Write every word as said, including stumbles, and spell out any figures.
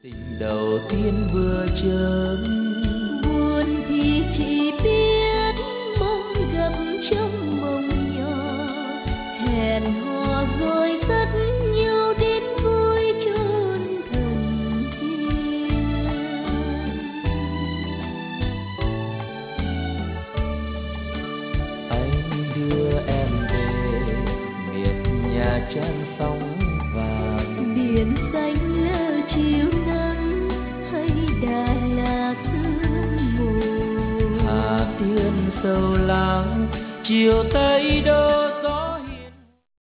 tình đầu tiên vừa chớm. Buồn thì chỉ biết mong gặp trong mộng nhỏ, hẹn hò rồi dắt nhau đến vui chốn thần tiên. Anh đưa em về miệt nhà trang sóng vàng, Biển xanh lơ chiều nắng hay Đà Lạt sương mù. Hà Tiên sâu lắng chiều Tây đâu